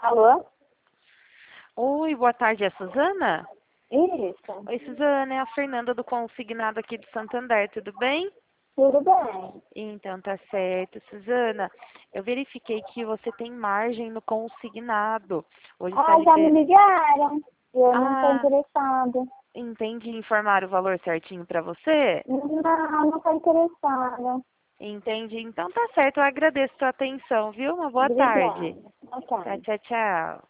Alô? Oi, boa tarde, é a Suzana? Isso. Oi, Suzana, é a Fernanda do Consignado aqui de Santander, tudo bem? Tudo bem. Então, tá certo. Suzana, eu verifiquei que você tem margem no consignado. Hoje está Ah, já me liber... ligaram. Eu não estou Ah, interessada. entendi. Informar o valor certinho para você? Não estou interessada. Entendi. Então, tá certo. Eu agradeço a sua atenção, viu? Uma boa Obrigada. tarde. Ok. Tchau, tchau, tchau.